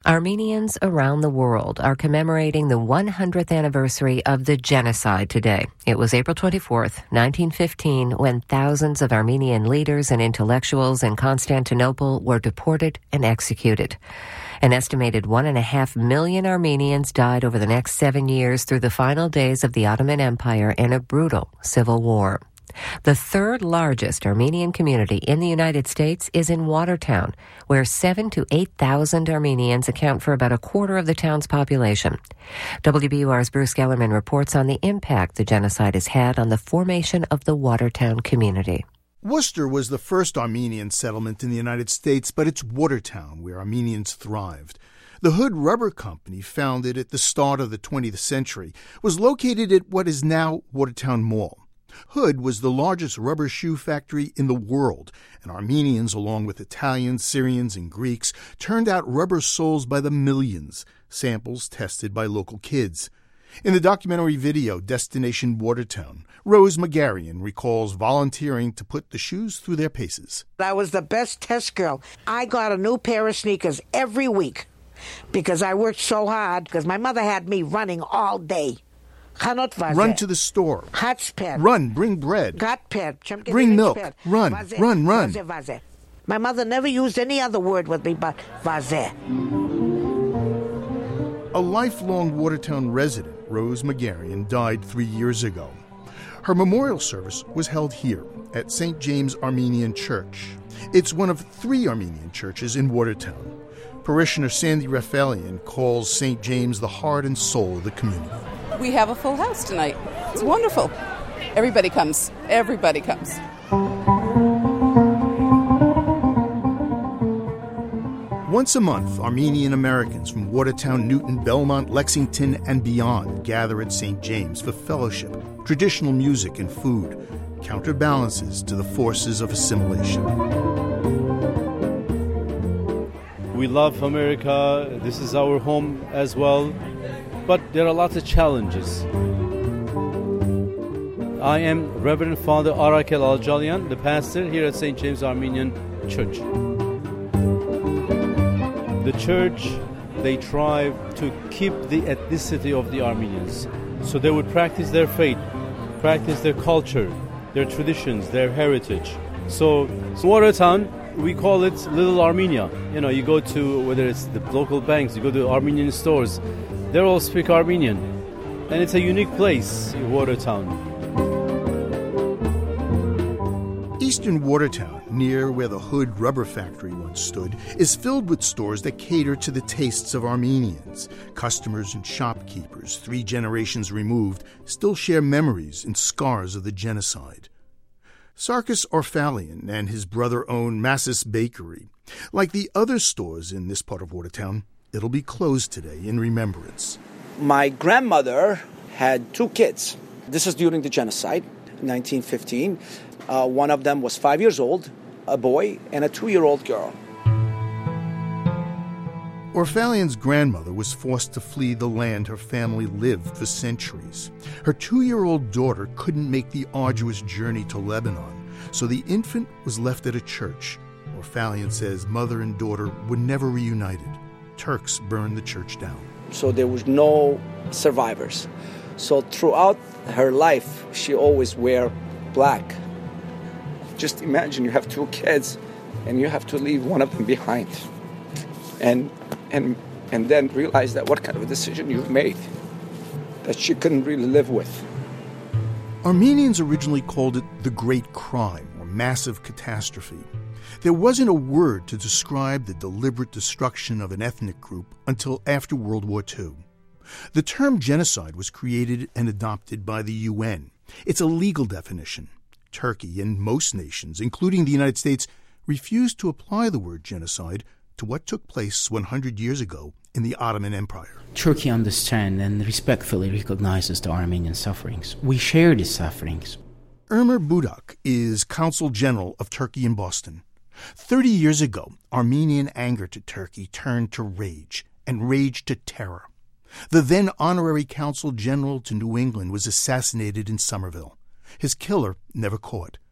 Armenians around the world are commemorating the 100th anniversary of the genocide today. It was April 24th, 1915, when thousands of Armenian leaders and intellectuals in Constantinople were deported and executed. An estimated 1.5 million Armenians died over the next 7 years through the final days of the Ottoman Empire in a brutal civil war. The third largest Armenian community in the United States is in Watertown, where 7,000 to 8,000 Armenians account for about a quarter of the town's population. WBUR's Bruce Gellerman reports on the impact the genocide has had on the formation of the Watertown community. Worcester was the first Armenian settlement in the United States, but it's Watertown where Armenians thrived. The Hood Rubber Company, founded at the start of the 20th century, was located at what is now Watertown Mall. Hood was the largest rubber shoe factory in the world, and Armenians, along with Italians, Syrians, and Greeks, turned out rubber soles by the millions, samples tested by local kids. In the documentary video Destination Watertown, Rose Magarian recalls volunteering to put the shoes through their paces. I was the best test girl. I got a new pair of sneakers every week because I worked so hard because my mother had me running all day. Run to the store. Run, bring bread. Bring milk. Run. My mother never used any other word with me but vazeh. A lifelong Watertown resident, Rose Magarian, died 3 years ago. Her memorial service was held here at St. James Armenian Church. It's one of 3 Armenian churches in Watertown. Parishioner Sandy Rafaelian calls St. James the heart and soul of the community. We have a full house tonight. It's wonderful. Everybody comes. Everybody comes. Once a month, Armenian Americans from Watertown, Newton, Belmont, Lexington, and beyond gather at St. James for fellowship, traditional music, and food, counterbalances to the forces of assimilation. We love America. This is our home as well. But there are lots of challenges. I am Reverend Father Arakel Aljalian, the pastor here at St. James Armenian Church. The church, they try to keep the ethnicity of the Armenians. So they would practice their faith, practice their culture, their traditions, their heritage. So Watertown, we call it Little Armenia. You know, you go to, whether it's the local banks, you go to Armenian stores, they all speak Armenian. And it's a unique place, Watertown. Eastern Watertown, near where the Hood Rubber Factory once stood, is filled with stores that cater to the tastes of Armenians. Customers and shopkeepers, 3 generations removed, still share memories and scars of the genocide. Sarkis Orfalian and his brother own Massis Bakery. Like the other stores in this part of Watertown, it'll be closed today in remembrance. My grandmother had 2 kids. This is during the genocide, 1915. One of them was 5 years old, a boy, and a 2-year-old girl. Orfalian's grandmother was forced to flee the land her family lived for centuries. Her 2-year-old daughter couldn't make the arduous journey to Lebanon, so the infant was left at a church. Orfalian says mother and daughter were never reunited. Turks burned the church down. So there was no survivors. So throughout her life, she always wear black. Just imagine you have 2 kids and you have to leave one of them behind. And then realize that what kind of a decision you've made that she couldn't really live with. Armenians originally called it the Great Crime or Massive Catastrophe. There wasn't a word to describe the deliberate destruction of an ethnic group until after World War II. The term genocide was created and adopted by the UN. It's a legal definition. Turkey and most nations, including the United States, refused to apply the word genocide to what took place 100 years ago in the Ottoman Empire. Turkey understands and respectfully recognizes the Armenian sufferings. We share these sufferings. Ömer Budak is Consul General of Turkey in Boston. 30 years ago, Armenian anger to Turkey turned to rage, and rage to terror. The then honorary Consul General to New England was assassinated in Somerville. His killer never caught.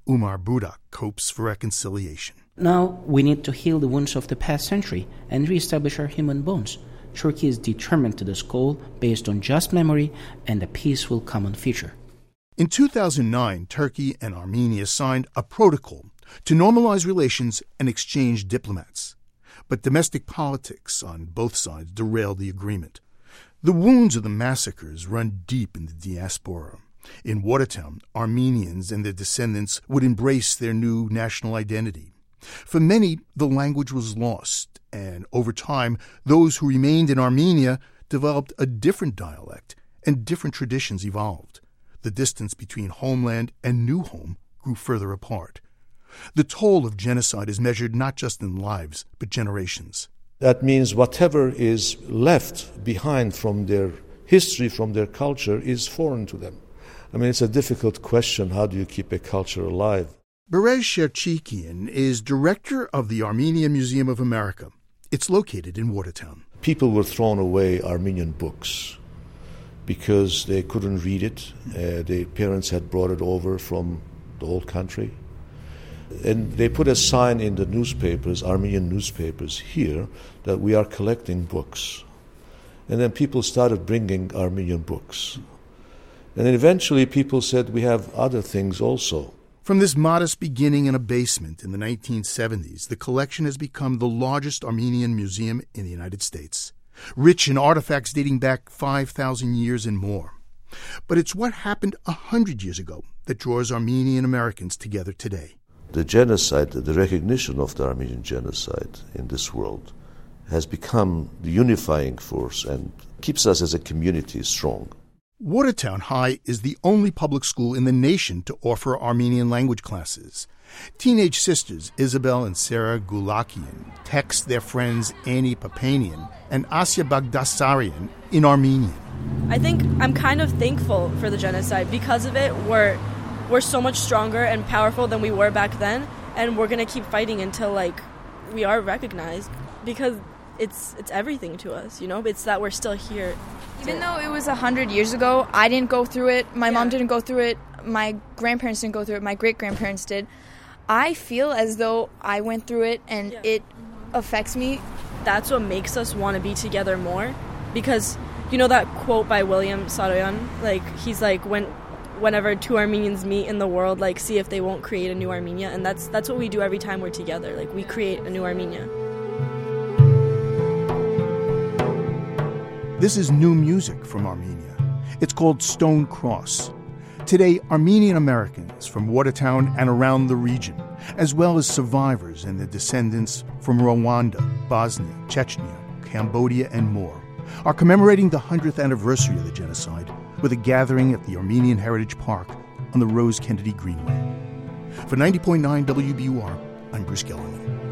Umar Budak hopes for reconciliation. Now we need to heal the wounds of the past century and reestablish our human bonds. Turkey is determined to this goal based on just memory and a peaceful common future. In 2009, Turkey and Armenia signed a protocol to normalize relations and exchange diplomats. But domestic politics on both sides derailed the agreement. The wounds of the massacres run deep in the diaspora. In Watertown, Armenians and their descendants would embrace their new national identity. For many, the language was lost, and over time, those who remained in Armenia developed a different dialect, and different traditions evolved. The distance between homeland and new home grew further apart. The toll of genocide is measured not just in lives, but generations. That means whatever is left behind from their history, from their culture, is foreign to them. I mean, it's a difficult question. How do you keep a culture alive? Berez Sherchikian is director of the Armenian Museum of America. It's located in Watertown. People were throwing away Armenian books because they couldn't read it. Their parents had brought it over from the old country. And they put a sign in the newspapers, Armenian newspapers here, that we are collecting books. And then people started bringing Armenian books. And then eventually people said, we have other things also. From this modest beginning in a basement in the 1970s, the collection has become the largest Armenian museum in the United States, rich in artifacts dating back 5,000 years and more. But it's what happened 100 years ago that draws Armenian Americans together today. The genocide, the recognition of the Armenian genocide in this world has become the unifying force and keeps us as a community strong. Watertown High is the only public school in the nation to offer Armenian language classes. Teenage sisters Isabel and Sarah Gulakian text their friends Annie Papanian and Asya Bagdasarian in Armenian. I think I'm kind of thankful for the genocide. Because of it, we're so much stronger and powerful than we were back then, and we're going to keep fighting until we are recognized, because it's everything to us, It's that we're still here. Even though it was 100 years ago, I didn't go through it, my mom didn't go through it, my grandparents didn't go through it, my great-grandparents did. I feel as though I went through it and it affects me. That's what makes us want to be together more, because that quote by William Saroyan, he's like, whenever two Armenians meet in the world, see if they won't create a new Armenia, and that's what we do every time we're together. We create a new Armenia. This is new music from Armenia. It's called Stone Cross. Today, Armenian Americans from Watertown and around the region, as well as survivors and their descendants from Rwanda, Bosnia, Chechnya, Cambodia, and more, are commemorating the 100th anniversary of the genocide with a gathering at the Armenian Heritage Park on the Rose Kennedy Greenway. For 90.9 WBUR, I'm Bruce Gellerman.